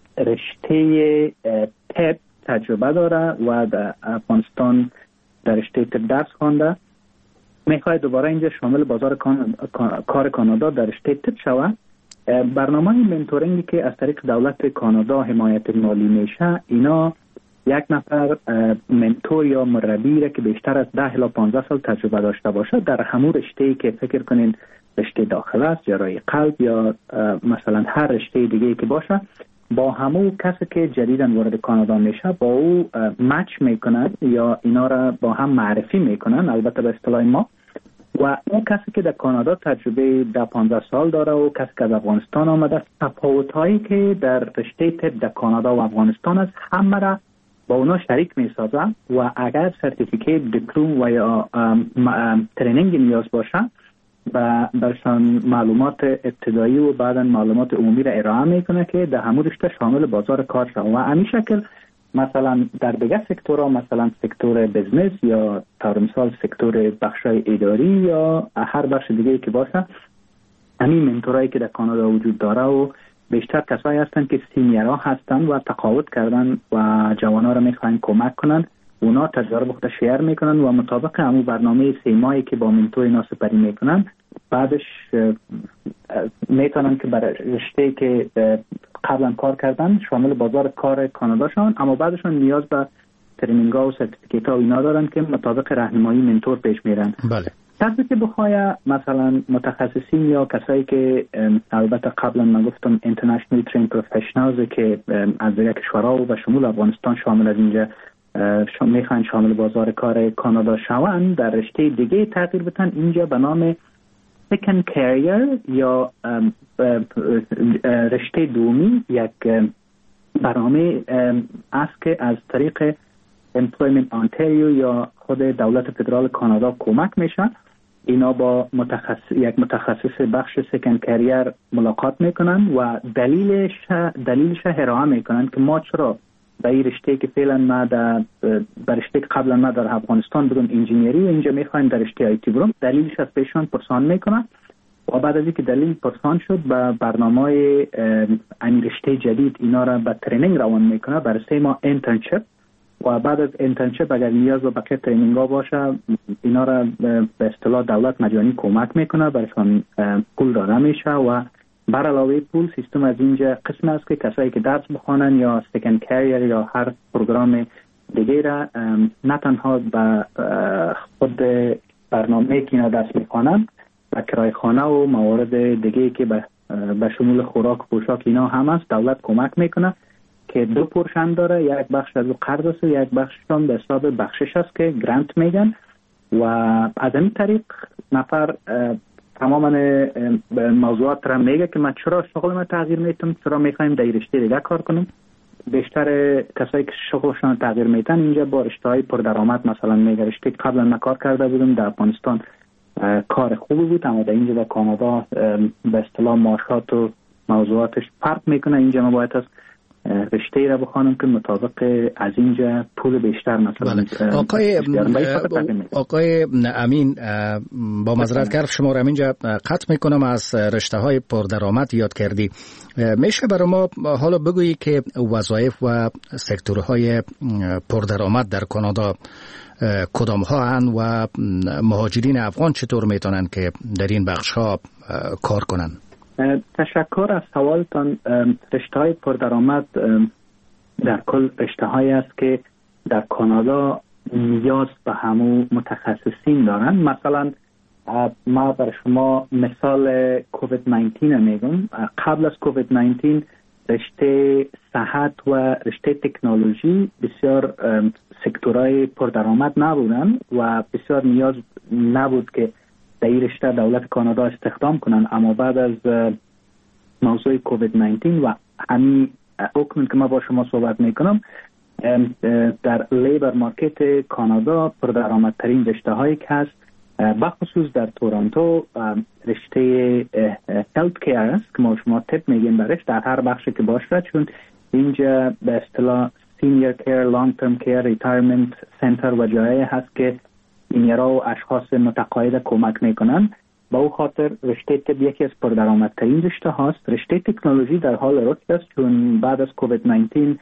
رشته طب تجربه داره و در افغانستان در رشته طب درس خوانده، میخواد دوباره اینجا شامل بازار کار کانادا در رشته طب شود. برنامه منتورینگی که از طریق دولت کانادا حمایت مالی میشه، اینا یک نفر منتور یا مربی را که بیشتر از ده الی پانزده سال تجربه داشته باشه در همون رشته‌ای که فکر کنین رشته داخله است، جراحی قلب یا مثلا هر رشته دیگه که باشه، با همون کسی که جدیداً وارد کانادا میشه با او مچ میکنن یا اینا را با هم معرفی میکنن، البته به اصطلاح ما. و اون کسی که در کانادا تجربه ده پانزده سال داره و کسی که از افغانستان آمده، تفاوت‌هایی که در رشته طب در کانادا و افغانستان است همه را با اونا شریک میسازه و اگر سرتیفیکیت، دیپلم و یا ترینینگ نیاز باشه و برشان معلومات ابتدایی و بعدا معلومات عمومی را ارائه میکنه که در همون رشته شامل بازار کار شود. و همین شکل مثلا در دیگه سکتورها، مثلا سکتور بزنس یا طور مثال سکتور بخشای اداری یا هر بخش دیگه که باشه، همین منتورایی که در کانادا وجود داره و بیشتر کسایی هستن که سینیرها هستن و تقاعد کردن و جوانا را میخواین کمک کنن، اونا تجربه خود شیر میکنن و مطابق همون برنامه سه ماهی که با منتور اینا سپری میکنن، بعدش میتونن که برای رشته که قبلا کار کردن شامل بازار کار کانادا شون، اما بعدشون نیاز به ترینینگ ها و سرتیفیکیت ها اینا دارن که مطابق راهنمایی منتور پیش میرن. بله. کسی که بخواه مثلا متخصصین یا کسایی که البته قبلا من گفتم internationally trained professionals که از دیگه کشورها و شمول افغانستان شامل از اینجا میخوان شامل بازار کار کانادا شوند، در رشته دیگه تغییر بتن، اینجا به نام second career یا رشته دومی یک برنامه است که از طریق Employment Ontario یا خود دولت فدرال کانادا کمک میشه اینا با متخصص یک متخصص بخش سکند کریر ملاقات میکنن و دلیلش دلیلش ارائه میکنن که ما چرا به این رشته که فعلا ما در رشته که قبلا ما در افغانستان بودم انجینیری و اینجا میخوایم در رشته آیتی برم، دلیلش از پیشان پرسان میکنن و بعد از اینکه دلیل پرسان شد به برنامه این رشته جدید اینا را به ترینینگ روان میکنه برای ما انترنشپ و بعد از انترنشپ اگر نیاز و بقیه ترینینگ ها باشه اینا را به اصطلاح دولت مجانی کمک میکنه، برایشان پول داده میشه و بر علاوه پول سیستم از اینجا قسم است که کسایی که درس بخوانن یا سکند کریر یا هر پروگرام دیگه را نه تنها به خود برنامه که اینا درس میخوانن و کرای خانه و موارد دیگه که به به شمول خوراک و پوشاک اینا هم است، دولت کمک میکنه که دو پورشن داره، یک بخش از قرض است و یک بخششان به حساب بخشش است که گرانت میگن و از این طریق نفر تماما موضوعات را میگه که من چرا شغل ما تغییر میتم، چرا میخوایم در رشته دیگه کار کنم. بیشتر کسایی که شغلشان تغییر میتن اینجا با رشته‌های پردرآمد مثلا میگه رشته قبلا من کار کرده بودم در افغانستان کار خوبی بود، اما در اینجا در کانادا به اصطلاح معاشات و موضوعاتش فرق میکنه. اینجا ما باید از رشته را بخوانم که مطابق از اینجا پول بیشتر مثلا بله. آقای آقای امین با معذرت کار شما را اینجا قطع میکنم، از رشته های پردرآمد یاد کردی، میشه برای ما حالا بگویی که وظایف و سکتورهای پردرآمد در کانادا کدام ها هستند و مهاجرین افغان چطور میتونن که در این بخش ها کار کنن؟ تشکر از سوالتان. رشته های پردرآمد در کل رشته هایی است که در کانادا نیاز به همو متخصصین دارن. مثلا ما بر شما مثال کووید نوزده میگم. قبل از کووید نوزده رشته صحت و رشته تکنولوژی بسیار سکتورهای پردرآمد نبودن و بسیار نیاز نبود که در این رشته دولت کانادا استخدام کنن، اما بعد از موضوع کووید نوزده و همین حکم که ما با شما صحبت میکنم در لیبر مارکت کانادا پردرآمدترین رشته هایی که هست بخصوص در تورنتو رشته هلت کیر است که ما شما تپ میگیم برش در هر بخشی که باشه، چون اینجا به اصطلاح سینیر کیر، لانگ ترم کیر، ریتایرمنت سنتر و جایی هست که اینیرا و اشخاص متقاعد کمک میکنن. با او خاطر رشته طب یکی از پردرآمدترین رشته هاست. رشته تکنولوژی در حال رشد است، چون بعد از کووید نوزده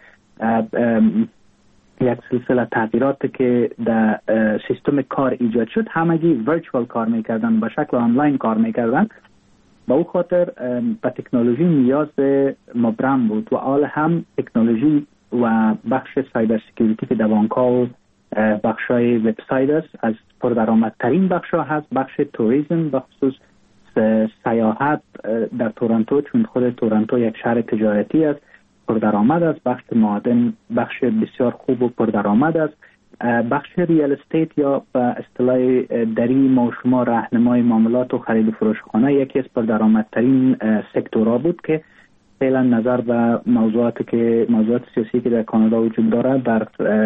یک سلسله تغییرات که در سیستم کار ایجاد شد، همگی ورچوال کار میکردن، به شکل آنلاین کار میکردن. با او خاطر به تکنولوژی نیاز مبرم بود و حال هم تکنولوژی و بخش سایبر سکیوریتی که در بانک‌ها و بخشای وبسایت است از پردرآمدترین بخش‌ها هست. بخش توریسم بخصوص سیاحت در تورنتو، چون خود تورنتو یک شهر تجارتی است، پردرآمد است. بخش معادن بخش بسیار خوب و پردرآمد است. بخش ریال استیت یا به اصطلاح دری ما شما راهنمای معاملات و خرید و فروش خانه یکی از پردرآمدترین سکتورها بود که فعلا نظر به موضوعاتی که موضوعات سیاسی که در کانادا وجود داره در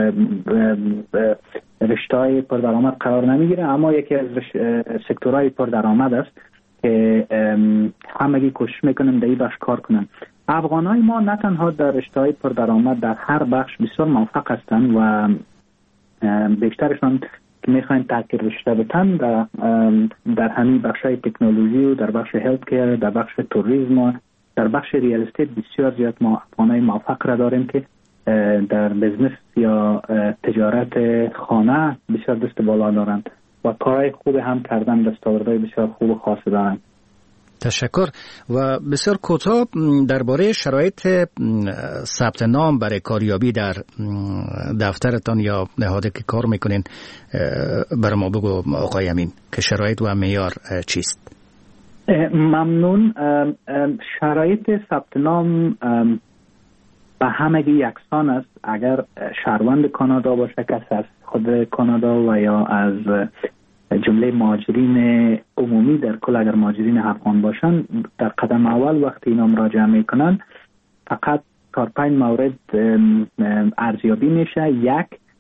رشته‌های پردرآمد قرار نمیگیره، اما یکی از سکتورهای پردرآمد است که همگی کوشش میکنن در این بخش کار کنن. افغانای ما نه تنها در رشته‌های پردرآمد در هر بخش بسیار موفق هستند و بیشترشان که میخواین تغییر رشته بتن در, در همین بخشای تکنولوژی و در بخش هلت کیر، در بخش توریسم و در بخش ریال استیت بسیار زیاد ما افغانای موفق را داریم که در بزنس یا تجارت خانه بسیار دست بالا دارند و کارهای خوب هم کردن، دستاوردهای بسیار خوب و خاص دارند. تشکر. و بسیار کوتاه درباره شرایط ثبت نام برای کاریابی در دفترتان یا نهادی که کار میکنین برای ما بگو آقای امین که شرایط و معیار چیست؟ ممنون. شرایط ثبت نام به همگی یکسان است. اگر شهروند کانادا باشه، کس از خود کانادا و یا از جمله مهاجرین عمومی در کل اگر مهاجرین افغان باشن، در قدم اول وقتی اینا مراجعه میکنن فقط چهار پنج مورد ارزیابی میشه. یک،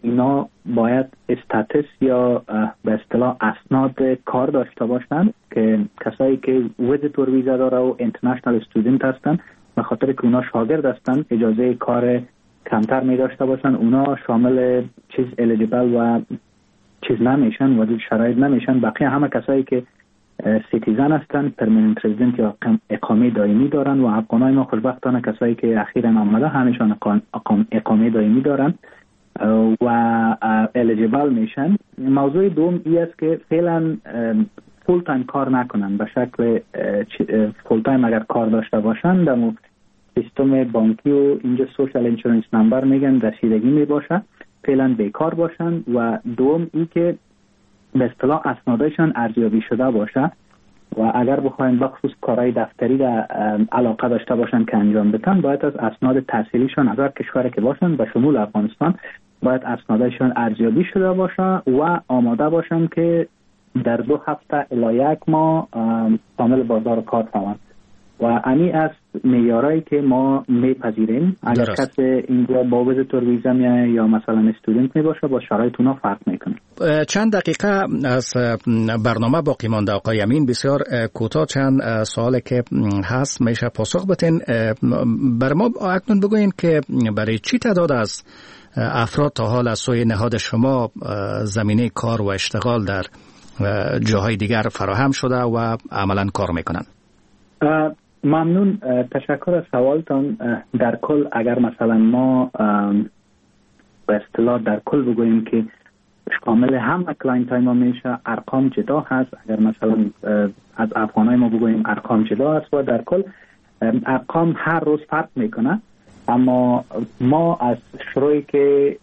اینا باید استاتس یا به اصطلاح اسناد کار داشته باشند که کسایی که ویزیتور ویزا داره و اینترنشنال استودنت هستن، به خاطر که اونا شاگرد هستن اجازه کار کمتر می داشته باشن، اونا شامل چیز الیجیبل و چیز نمیشن و شرایط نمیشن. بقیه همه کسایی که سیتیزن هستن، پرمننت رزیدنت یا اقامه دائمی دارن و افغانای ما خوشبختانه کسایی که اخیراً آمده همیشان اقامه دائمی دارن و الیجیبل میشن. موضوع دوم ای است که فعلا فول تایم کار نکنن، به شکل فول تایم اگر کار داشته باشن در سیستم بانکی و اینجا سوشال انشورنس نمبر میگن رسیدگی میباشه، فعلا بیکار باشن. و دوم ای که به اصطلاح اسنادشان ارزیابی شده باشه و اگر بخواین بخصوص کارهای دفتری را علاقه داشته باشن که انجام بدن، باید از اسناد تحصیلیشان اگر کشوری که باشن به شمول افغانستان باید اسنادشان ارزیابی شده باشه و آماده باشن که در دو هفته الی یک ماه کامل بازار کار شوند. و امی از معیارایی که ما میپذیریم. اگر کسی اینجا با ویزیتور ویزا میایه یا مثلا استودنت می باشه با شرایط اونا فرق میکنه. چند دقیقه از برنامه باقی مانده آقای امین، بسیار کوتاه چند سوالی که هست میشه پاسخ بدین. بر ما اکنون بگوین که برای چی تعداد از افراد تا حال از سوی نهاد شما زمینه کار و اشتغال در جاهای دیگر فراهم شده و عملا کار میکنن؟ ممنون، تشکر از سوالتان. در کل اگر مثلا ما به اصطلاح در کل بگوییم که شامل همه کلاینت های ما میشه، ارقام جدا هست. اگر مثلا از افغانای ما بگوییم ارقام جدا هست و در کل ارقام هر روز فرق میکنه. اما ما از شروعی که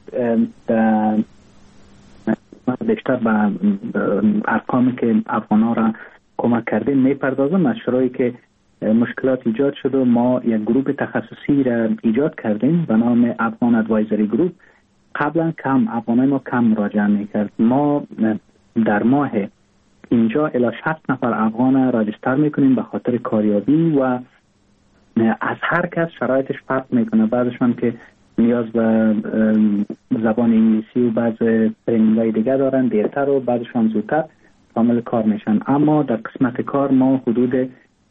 بیشتر به ارقامی که افغانا را کمک کردیم میپردازم. از شروعی که مشکلات ایجاد شد و ما یک گروه تخصصی را ایجاد کردیم به نام افغان ادوایزری گروپ. قبلا کم افغانای ما کم مراجعه میکرد. ما در ماه اینجا الی شصت نفر افغان راجستر میکنیم به خاطر کاریابی و از هر کس شرایطش فرق میکنه. بعضشان که نیاز به زبان انگلیسی و بعض ترینینگ‌های دیگه دارن دیرتر و بعضشان زودتر کامل کار میشن. اما در قسمت کار ما حدود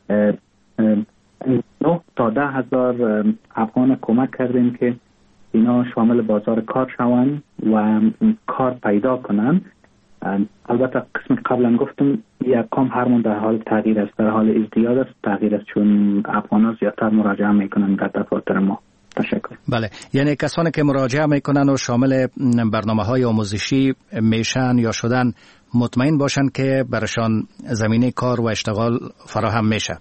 نه تا ده هزار افغان کمک کردیم که اینا شامل بازار کار شوند و کار پیدا کنن. البته قسم قبلا گفتم یک کام هرمون در حال تغییر است، در حال ازدیاد است، تغییر است، چون افغان ها زیادتر مراجعه میکنن در دفاتر ما. تشکر. بله، یعنی کسانی که مراجعه میکنن و شامل برنامه های آموزشی میشن یا شدن مطمئن باشن که برشان زمینه کار و اشتغال فراهم میشه.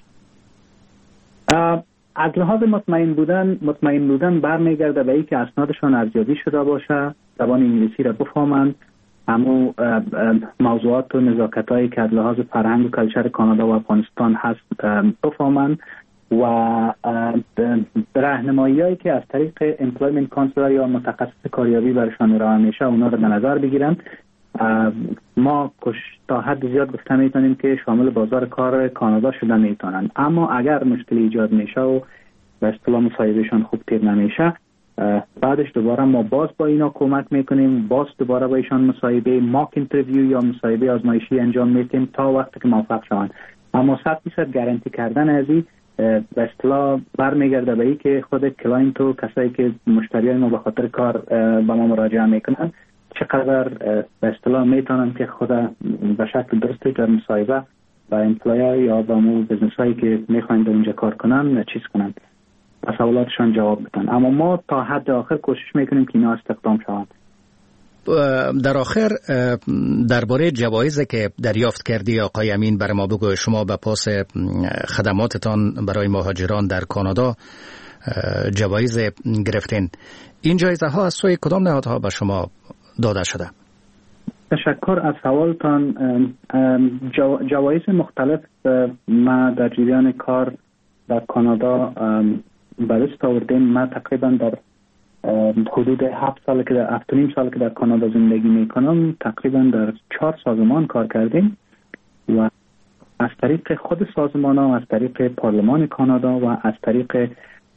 از لحاظ مطمئن بودن مطمئن بودن برمیگرده به اینکه اسنادشان ارزیابی شده باشه، زبان انگلیسی را بفهمند، اما موضوعات و نزاکت‌هایی که از لحاظ فرهنگ و کلچر کانادا و افغانستان هست بفهمند و راهنمایی‌هایی که از طریق امپلویمنت کانسلر یا متخصص کاریابی برشان ارائه میشه اونا رو به نظر بگیرن. ما تا حد زیاد گفته میتونیم که شامل بازار کار کانادا شده میتونن، اما اگر مشکل ایجاد میشه و به اصطلاح مصاحبهشان خوب تیر نمیشه، بعدش دوباره ما باز با اینا کمک میکنیم، باز دوباره با ایشان مصاحبه ماک اینترویو یا مصاحبه آزمایشی انجام میدیم تا وقتی که موفق شوند. اما صد درصد گارانتی کردن از این به اصطلاح برمیگرده به این که خود کلاینت و کسایی که مشتریان ما به خاطر کار با ما مراجعه میکنن چقدر به اصطلاح میتونن که خود به شکل درستی در مصاحبه با امپلایر یا با مو بزنس هایی که میخواین در اونجا کار کنن چیز کنن و سوالاتشان جواب بدن. اما ما تا حد آخر کوشش میکنیم که اینا استخدام شوند. در آخر درباره جوایزی که دریافت کردی آقای امین برای ما بگو. شما به پاس خدماتتان برای مهاجران در کانادا جوایز گرفتین. این جایزه ها از سوی کدام نهادها به شما داده شده؟ تشکر از سوالتان. جو، جوایز مختلف ما در جریان کار در کانادا به دست آوردیم. ما تقریبا در حدود هفت سال که در هفت و نیم سال که در کانادا زندگی میکنم تقریبا در چهار سازمان کار کردیم و از طریق خود سازمان ها، از طریق پارلمان کانادا و از طریق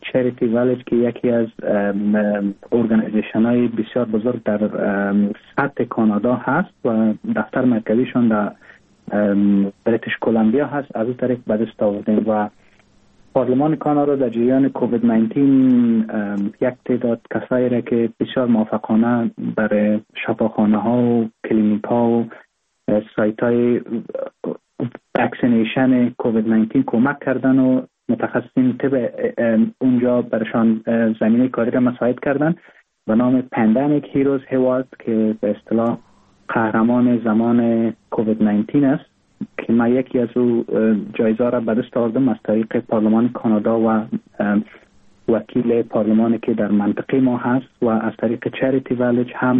چریتی ویلیج که یکی از ارگانیزیشن های بسیار بزرگ در سطح کانادا هست و دفتر مرکزیشون در بریتیش کلمبیا هست، از اون طریق به دست آوردیم و پارلمان کانادا در جریان کووید نوزده یک تعداد کسایی را که بسیار موفقانه برای شفاخانه ها و کلینیک ها و سایت های واکسینیشن کووید نوزده کمک کردن و متخصصین طب اونجا برشان زمینه کاری را مساعد کردن به نام پندمیک هیروز هیوارد که به اصطلاح قهرمان زمان کووید نوزده است که ما یکی از او جایزه را به دست آوردم از طریق پارلمان کانادا و وکیل پارلمانی که در منطقه ما هست و از طریق چریتی ویلیج هم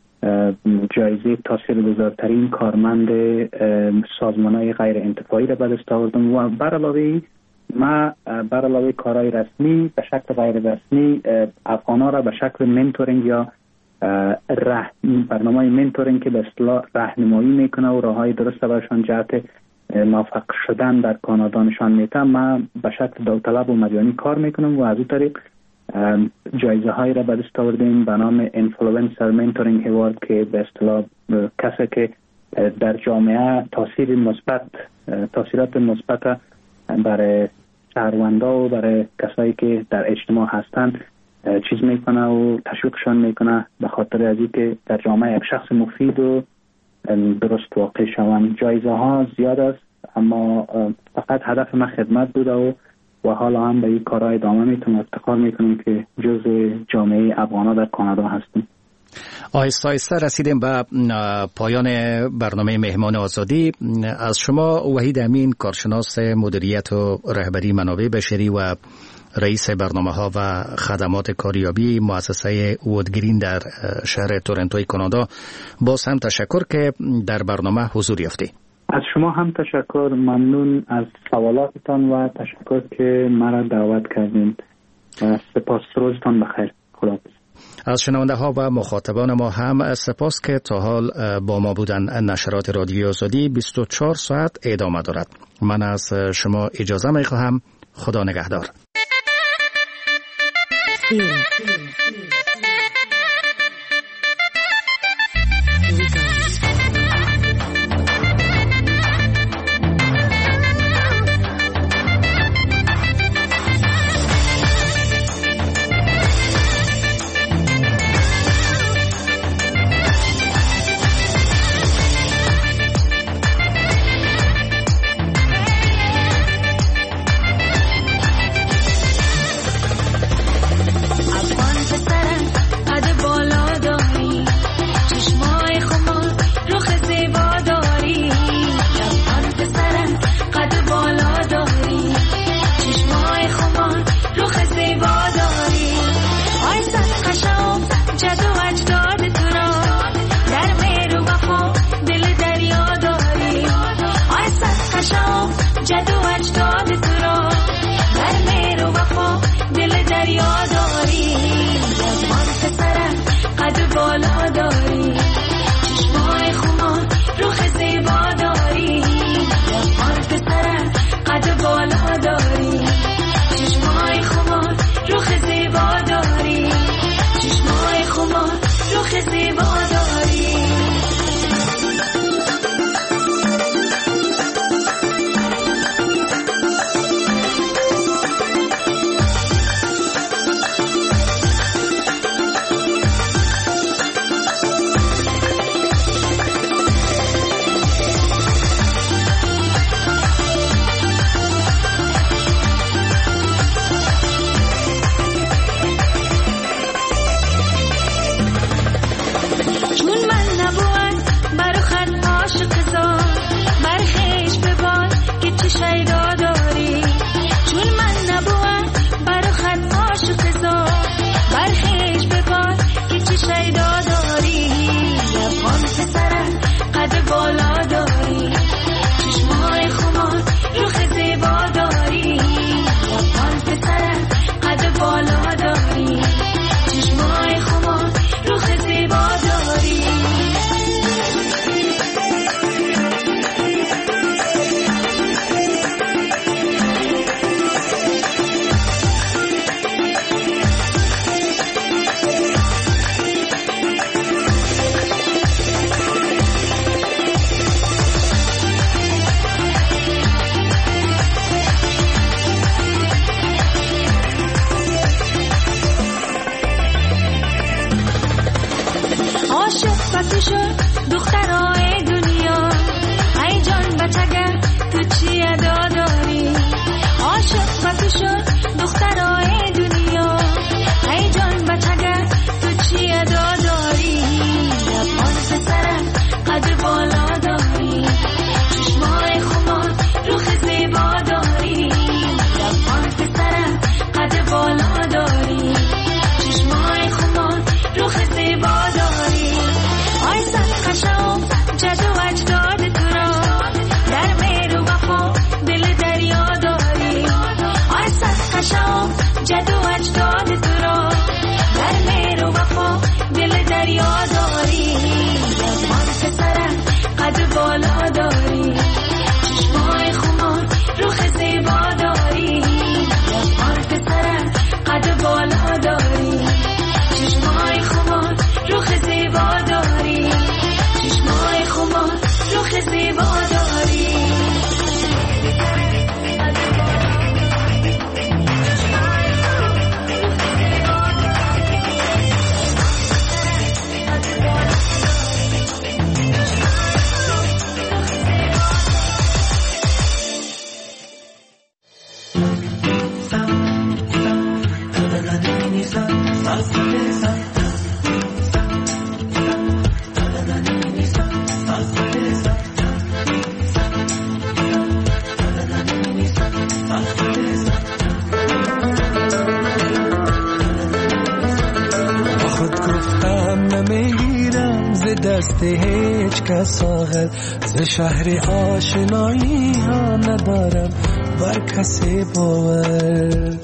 جایزه تاثیرگذارترین کارمند سازمان‌های غیر انتفاعی را به دست آوردم و بر علاوه ما بر علاوه کارهای رسمی به شکل غیر رسمی افغانا را به شکل منتورینگ یا برنامه منتورینگ که به اصطلاح راهنمایی میکنه و راههای درست براشان جهت موفق شدن در کانادا نشان میده. ما به شکل داوطلب و مجانی کار میکنم و از اون طریق جایزه هایی را به دست آوردیم به نام اینفلوئنسر منتورینگ هیوارد که به اصطلاح کسی که در جامعه تاثیر مثبت تاثیرات مثبت برای شهروندا و برای کسایی که در اجتماع هستند چیز میکنه و تشویقشان میکنه به خاطر از اینکه در جامعه یک شخص مفید و درست واقع شوند. جایزه ها زیاد است اما فقط هدف ما خدمت بوده و و حالا هم به این کارهای ادامه میتونم افتخار میکنیم که جزء جامعه افغانا در کانادا هستیم. آهسته آهسته رسیدیم به پایان برنامه مهمان آزادی. از شما وحید امین، کارشناس مدیریت و رهبری منابع بشری و رئیس برنامه ها و خدمات کاریابی مؤسسه وودگرین در شهر تورنتوی کانادا، باز هم تشکر که در برنامه حضور یافتی. از شما هم تشکر، ممنون از سوالاتتان و تشکر که مرا دعوت کردین. سپاس، روزتان بخیر. خداحافظ. از شنونده ها و مخاطبان ما هم سپاس که تا حال با ما بودن. نشرات رادیو آزادی بیست و چهار ساعت ادامه دارد. من از شما اجازه می خواهم. خدا نگهدار. چشمای خمار رخ زیبا داری. عاشق بسی شد دخترای دنیا ای جان بچگر تو چی ادا داری عاشق بسی شد دخترای دنیا ای جان بچگر تو چی ادا داری لبان پسرم قد بالا داری چشمای خمار روخ زیبا داری لبان پسرم قد بالا داری چشمای خمار روخ زیبا داری آی سد قشم جد و اجداد تو را در مهر و وفا دل دریا داری آی سد قشم جد و اجداد تو را در مهر و وفا دل دریا داری لبان پسرم قد بالا داری چشمای خمار روخ زیبا داری لبان پسرم قد بالا داری چشمای خمار روخ زیبا داری چشمای خمار روخ زیبا داری دست هیچ کس آغل ز شهر آشنایی ها ندارم بر کسی باور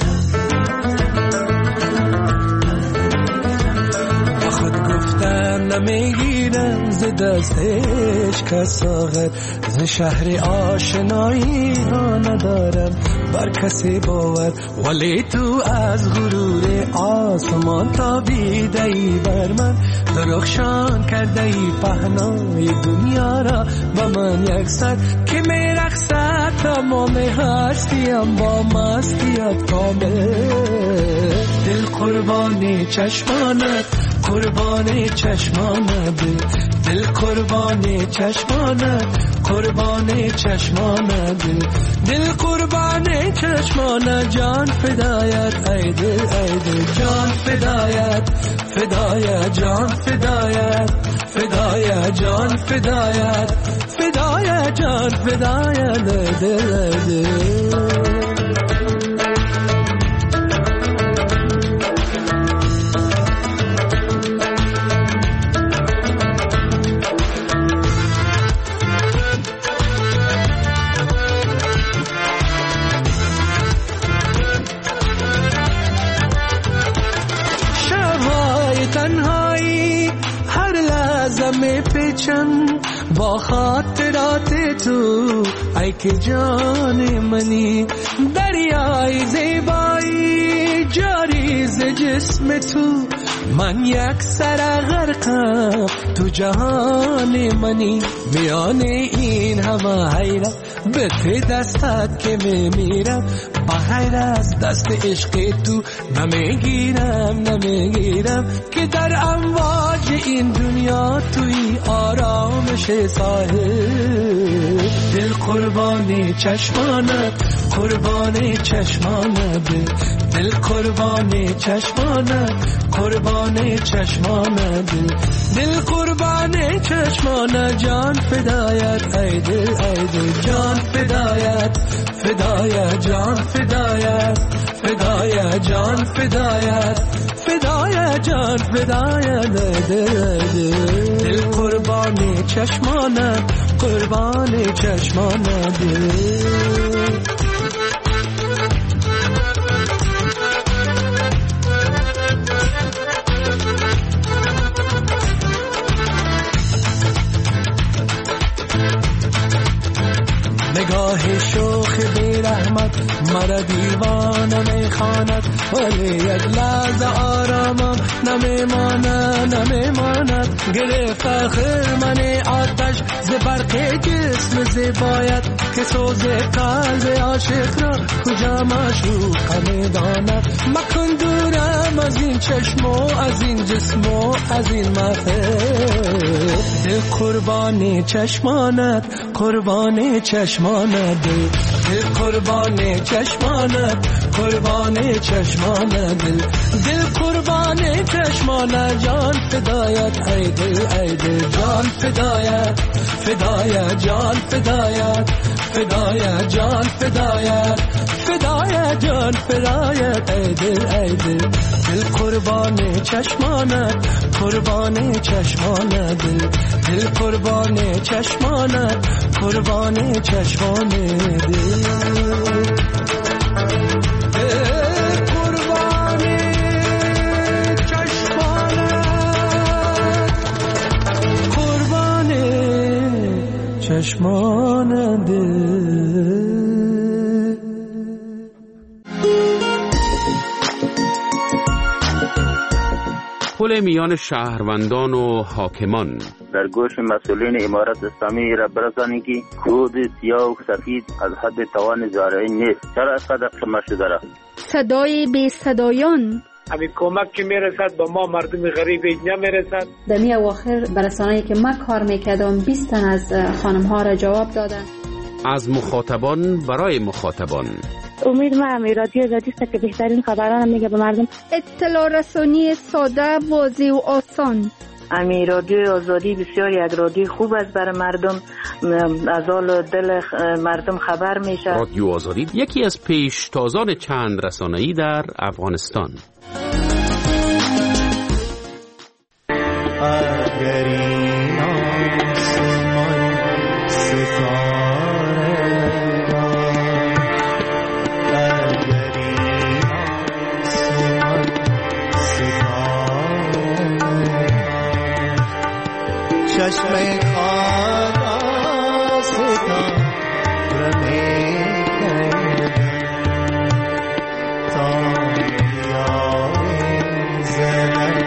با خود گفتم نمیگیرم ز دست هیچ کس آغل ز شهر آشنایی ها ندارم بر کسی باور ولی تو از غرور آسمان تابیده ای بر من درخشان کرده ای پهنای دنیا را با من یک سر که می رقصد تمام هستیم با مستیت کامل دل قربانی چشمانت قربانی چشمانت دل قربانی چشمانت قربانی چشمانت دل قربانی چشمانت جان فدایت ای دل ای دل جان فدایت فدایت جان فدایت فدایت جان فدایت فدایت جان فدایت دل دل با خاطرات تو ای که جان منی دریای زیبایی جاری ز جسم تو من یک سر غرقم تو جهان منی میان این همه حیرت به ته دستت که میمیرم بغیر از دست عشق تو نمیگیرم نمیگیرم که در امواج این دنیا توی آرامش ساحل دل قربانی چشمانت قربانی چشمانت دل قربانی چشمانت قربانی چشمانت دل قربانی چشمانت جان فدایت ای دل ای دل جان فدایت فدایت جان فدایت فدایت جان فدایت فدایت جان فدایت دل دل قربانی چشمانت قربانی چشمانت نگاه شوخ بی رحمت مرا دیوانه میخواند ولی یک لحظه آرامم نمیماند نمیماند گرفت آخر من آتش ز برق جسم زیبایت که سوز قلب عاشق را کجا معشوق میداند مکن دورم از این چشم و از این جسم و از این محفل دل قربان چشمانت قربان چشمانت دل دل قربان چشمانت قربان چشمانت دل دل قربان چشمانت جان فدایت ای دل ای دل جان فدایت فدایت جان فدایت فدایت جان فدایت فدایت جان فدایت ای دل ای دل دل قربان چشمانت قربان چشمانت دل دل قربان چشمانت قربان چشمان دل چشمان دل. پل میان شهروندان و حاکمان. در گوش مسئولین امارت اسلامی را برسانید که کود سیاه و سفید از حد توان زارعی نیست. چرا از قدر شما شده را؟ صدای بی صدایان. همین کمک که میرسد به ما مردم غریب اینجا میرسد. در می اواخر برسانه‌ای که من کار میکردم بیست تن از خانم ها را جواب دادن. از مخاطبان برای مخاطبان. امید ما هم رادیو آزادی است که بهترین خبران میگه به مردم. اطلاع رسانی ساده، واضح و آسان. امی رادیو آزادی بسیار یک رادیو خوب است برای مردم، از حال دل مردم خبر میشه. رادیو آزادی یکی از پیشتازان چند رسانه‌ای در افغانستان. اگر این آسمان ستاره اگر این آسمان ستاره چشم خدا ستاره میکنه تا بیای زنه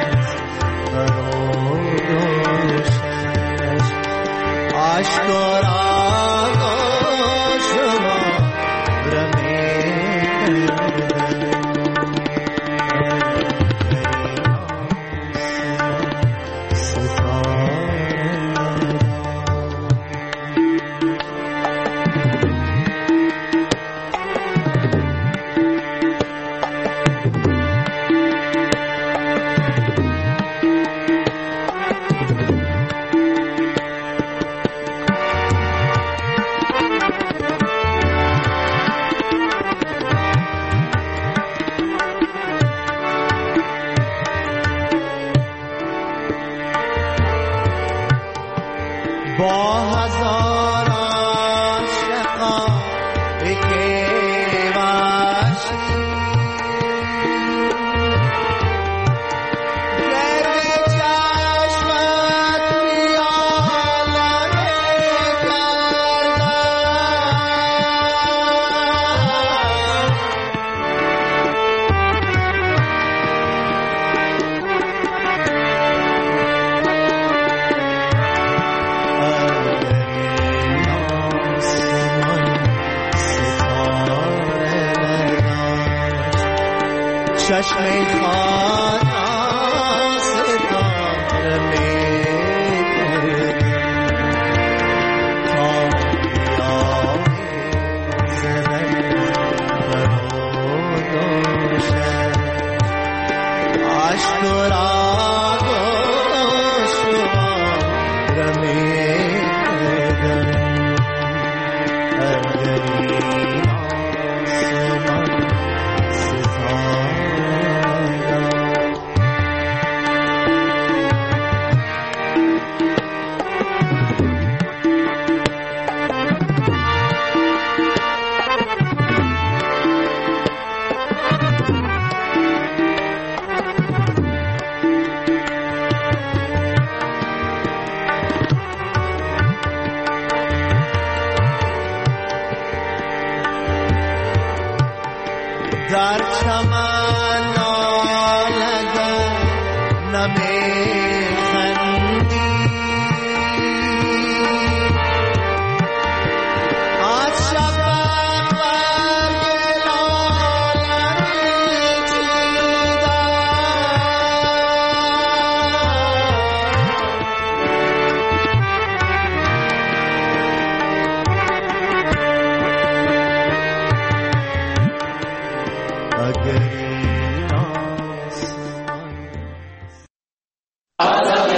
در چمن